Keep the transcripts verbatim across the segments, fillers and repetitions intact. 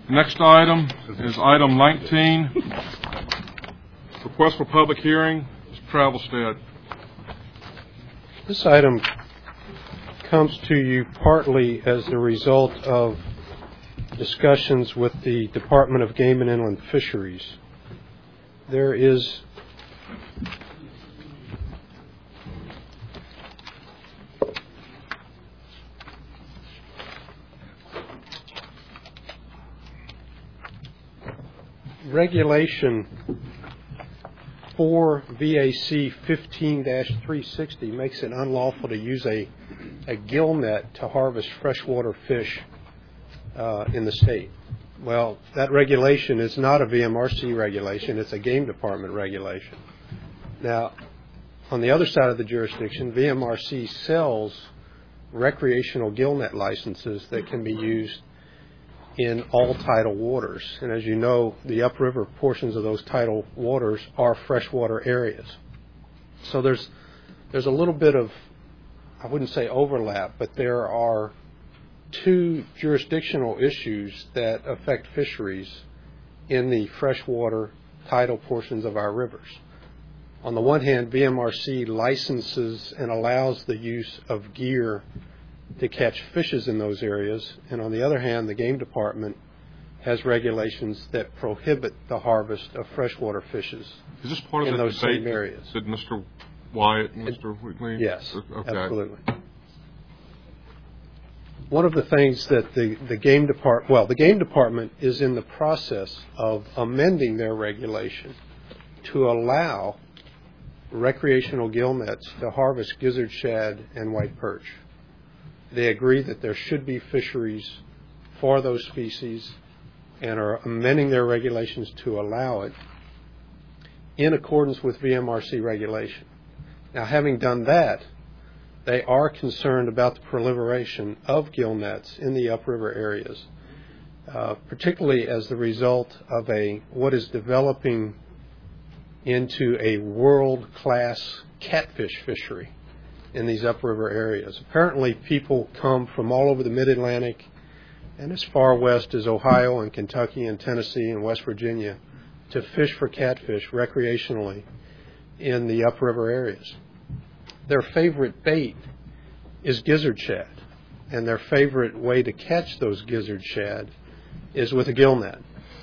Next item is item nineteen. Request for public hearing. Mister Travelstead. This item comes to you partly as a result of discussions with the Department of Game and Inland Fisheries. There is regulation for V A C fifteen dash three sixty makes it unlawful to use a, a gill net to harvest freshwater fish uh, in the state. Well, that regulation is not a V M R C regulation, it's a Game Department regulation. Now, on the other side of the jurisdiction, V M R C sells recreational gill net licenses that can be used in all tidal waters. And as you know, the upriver portions of those tidal waters are freshwater areas. So there's there's a little bit of, I wouldn't say overlap, but there are two jurisdictional issues that affect fisheries in the freshwater tidal portions of our rivers. On the one hand, V M R C licenses and allows the use of gear to catch fishes in those areas, and on the other hand, the Game Department has regulations that prohibit the harvest of freshwater fishes Is this part of in the those debate same areas. Did Mister Wyatt and Mister Wheatley? Yes, okay. Absolutely. One of the things that the, the Game Department, well, the Game Department is in the process of amending their regulation to allow recreational gill nets to harvest gizzard shad and white perch. They agree that there should be fisheries for those species and are amending their regulations to allow it in accordance with V M R C regulation. Now, having done that, they are concerned about the proliferation of gill nets in the upriver areas, uh, particularly as the result of a what is developing into a world-class catfish fishery in these upriver areas. Apparently, people come from all over the Mid-Atlantic and as far west as Ohio and Kentucky and Tennessee and West Virginia to fish for catfish recreationally in the upriver areas. Their favorite bait is gizzard shad, and their favorite way to catch those gizzard shad is with a gill net.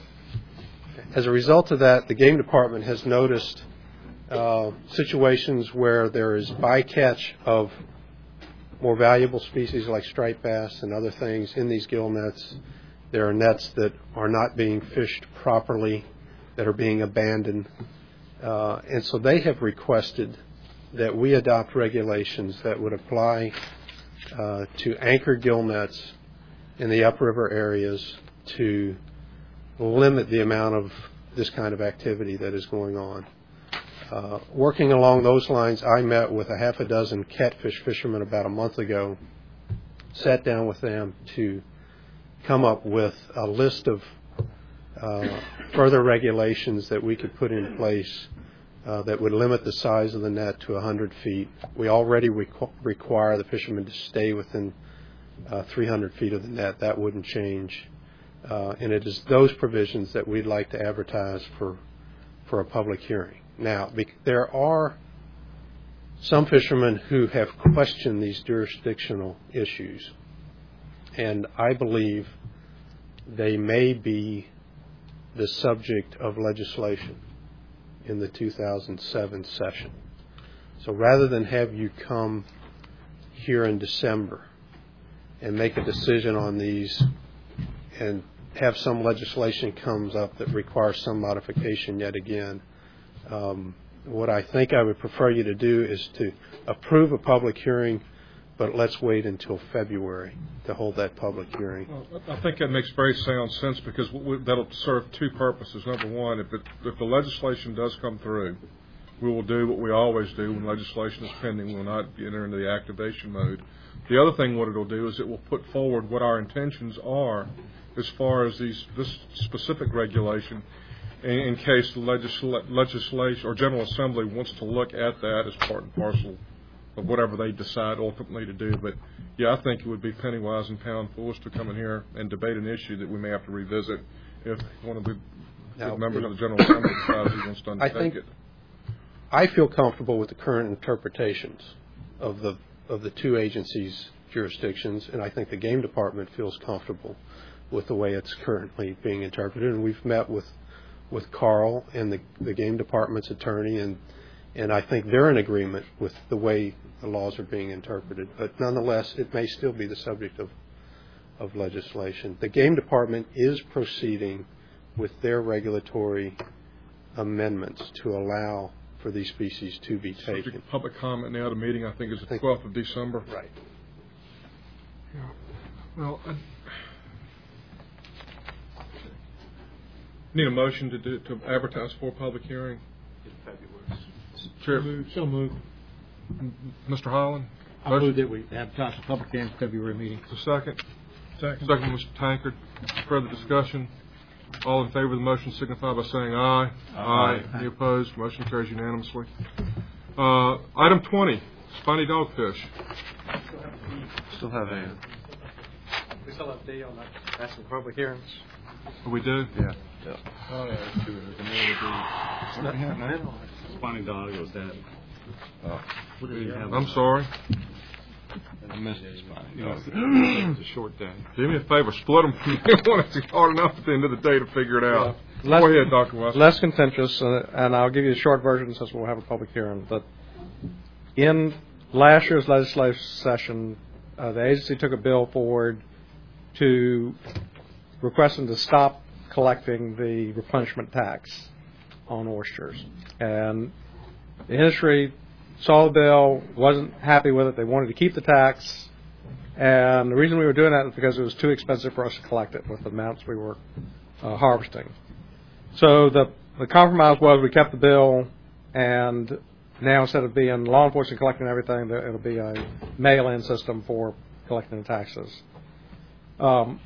As a result of that, the Game Department has noticed Uh, situations where there is bycatch of more valuable species like striped bass and other things in these gill nets. There are nets that are not being fished properly, that are being abandoned. Uh, and so they have requested that we adopt regulations that would apply uh, to anchor gill nets in the upriver areas to limit the amount of this kind of activity that is going on. Uh, working along those lines, I met with a half a dozen catfish fishermen about a month ago, sat down with them to come up with a list of uh, further regulations that we could put in place uh, that would limit the size of the net to one hundred feet. We already requ- require the fishermen to stay within uh, three hundred feet of the net. That wouldn't change. Uh, and it is those provisions that we'd like to advertise for, for a public hearing. Now, there are some fishermen who have questioned these jurisdictional issues, and I believe they may be the subject of legislation in the two thousand seven session. So rather than have you come here in December and make a decision on these and have some legislation comes up that requires some modification yet again, Um, what I think I would prefer you to do is to approve a public hearing, but let's wait until February to hold that public hearing. Well, I think that makes very sound sense because we, that'll serve two purposes. Number one, if, it, if the legislation does come through, we will do what we always do when legislation is pending. We will not enter into the activation mode. The other thing what it will do is it will put forward what our intentions are as far as these this specific regulation, in case the legisla- legislation or General Assembly wants to look at that as part and parcel of whatever they decide ultimately to do. But, yeah, I think it would be penny wise and pound foolish to come in here and debate an issue that we may have to revisit if one of the Now, members of the General Assembly decides he wants to I undertake think it. I feel comfortable with the current interpretations of the of the two agencies' jurisdictions, and I think the game department feels comfortable with the way it's currently being interpreted. And we've met with with Carl and the, the game department's attorney, and and I think they're in agreement with the way the laws are being interpreted. But nonetheless, it may still be the subject of of legislation. The game department is proceeding with their regulatory amendments to allow for these species to be taken. Subject to public comment now. The meeting, I think, is the twelfth of December. Right. Yeah. Well, I need a motion to do, to advertise for a public hearing. Chair, So moved. Mister Holland. I move that we advertise a public hearing for February meeting. A second. Second. Second, Mister Tankard. Further discussion. All in favor of the motion signify by saying aye. Aye. Aye. Any opposed? Motion carries unanimously. Uh, item twenty, spiny dogfish. Still have a. We still have D on that. That's some public hearings. Oh, we do? Yeah. Oh, yeah, that's true. Spiny dog was dead. Oh. We didn't have I'm sorry. I missed it. You know, it was a short day. Do me a favor, split them from me. I want it hard enough at the end of the day to figure it out. Less, Go ahead, Doctor West. Less contentious, uh, and I'll give you a short version since we'll have a public hearing. But in last year's legislative session, uh, the agency took a bill forward to requesting to stop collecting the replenishment tax on oysters. And the industry saw the bill, wasn't happy with it. They wanted to keep the tax. And the reason we were doing that is because it was too expensive for us to collect it with the amounts we were uh, harvesting. So the, the compromise was we kept the bill, and now instead of being law enforcement collecting everything, there, it'll be a mail-in system for collecting the taxes. Um,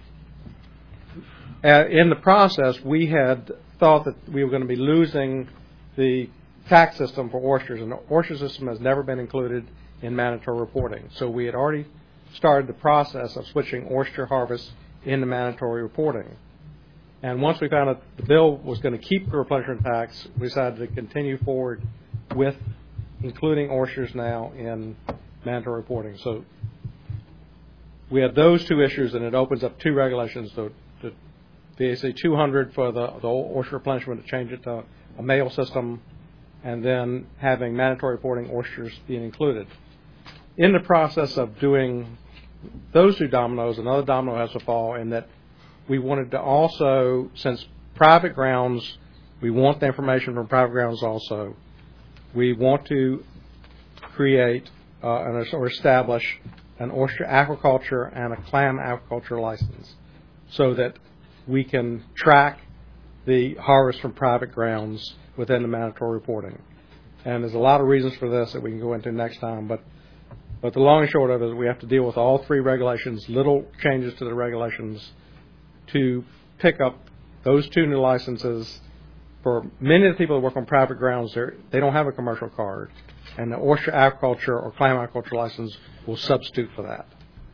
in the process, we had thought that we were going to be losing the tax system for oysters, and the oyster system has never been included in mandatory reporting. So we had already started the process of switching oyster harvest into mandatory reporting. And once we found out the bill was going to keep the replenishment tax, we decided to continue forward with including oysters now in mandatory reporting. So we had those two issues, and it opens up two regulations. So the V A C two hundred for the, the oyster replenishment, to change it to a mail system, and then having mandatory reporting oysters being included. In the process of doing those two dominoes, another domino has to fall in that we wanted to also, since private grounds, we want the information from private grounds also, we want to create uh, and or establish an oyster aquaculture and a clam aquaculture license so that we can track the harvest from private grounds within the mandatory reporting. And there's a lot of reasons for this that we can go into next time, but but the long and short of it is we have to deal with all three regulations, little changes to the regulations to pick up those two new licenses. For many of the people that work on private grounds, they don't have a commercial card, and the oyster aquaculture or clam aquaculture license will substitute for that.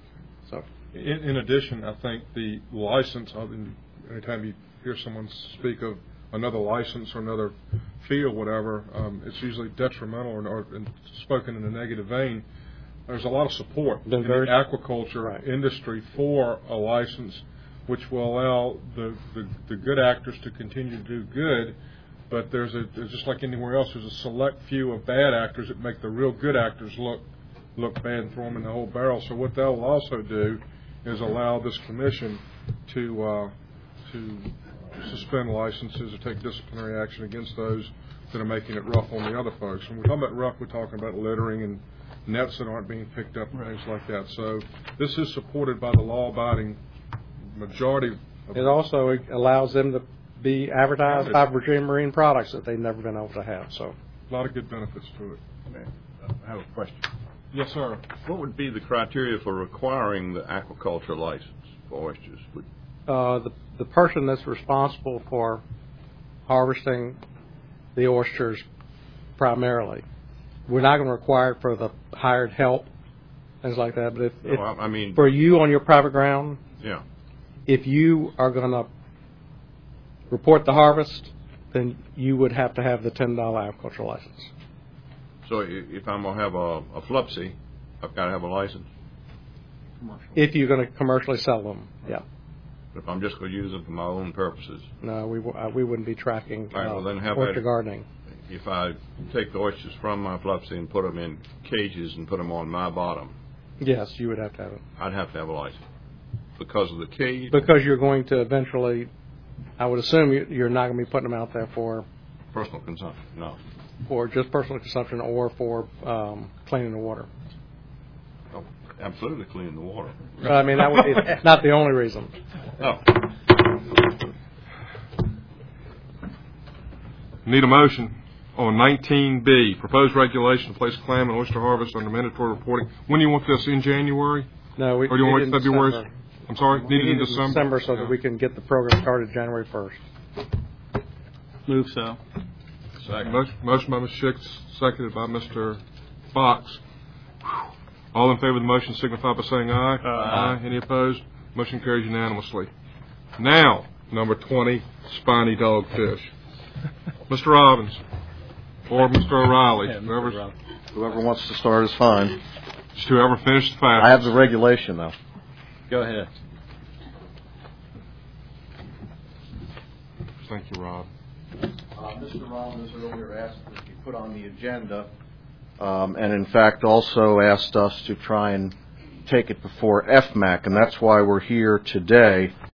So, in, in addition, I think the license, anytime you hear someone speak of another license or another fee or whatever, um, it's usually detrimental or, or spoken in a negative vein. There's a lot of support in the aquaculture right. industry for a license, which will allow the, the, the good actors to continue to do good, but there's a there's just like anywhere else, there's a select few of bad actors that make the real good actors look look bad and throw them in the whole barrel. So what they'll also do is allow this commission to uh, to suspend licenses or take disciplinary action against those that are making it rough on the other folks. When we're talking about rough, we're talking about littering and nets that aren't being picked up and things like that. So this is supported by the law-abiding majority. Of it also allows them to be advertised by Virginia Marine Products that they've never been able to have. So a lot of good benefits to it. I have a question. Yes, sir. What would be the criteria for requiring the aquaculture license for oysters? Uh, the, the person that's responsible for harvesting the oysters primarily we're not going to require it for the hired help, things like that. But if, No, if I I mean, for you on your private ground, yeah. if you are going to report the harvest, then you would have to have the ten dollar agricultural license. So i- if I'm gonna have a, a Flupsy, I've got to have a license. If you're going to commercially sell them, yeah. But if I'm just going to use them for my own purposes, No, we w- uh, we wouldn't be tracking All right, well, uh, then how about- orchard gardening. if I take the oysters from my Flupsy and put them in cages and put them on my bottom, Yes, you would have to have it I'd have to have a license because of the cage. because you're going to eventually. I would assume you- you're not going to be putting them out there for Personal consumption, no. for just personal consumption or for um, cleaning the water. Oh, absolutely clean the water. But, I mean, that would be not the only reason. Oh, Need a motion on nineteen B, proposed regulation to place clam and oyster harvest under mandatory reporting. When do you want this, in January? No, we Or do you need want it it in February? December. I'm sorry, We need it in need December? so that Yeah. we can get the program started January first. Move so. second. Motion motion by Mister Hicks, seconded by Mister Fox. All in favor of the motion signify by saying aye. Aye. Any opposed? Motion carries unanimously. Now, number twenty, spiny dogfish. Mister Robbins, or Mister O'Reilly, whoever's, Whoever wants to start is fine. just whoever finished the I have fastest. the regulation, though. Go ahead. Thank you, Rob. Uh, Mister Rollins earlier asked that you put on the agenda, um, and in fact also asked us to try and take it before F MAC, and that's why we're here today.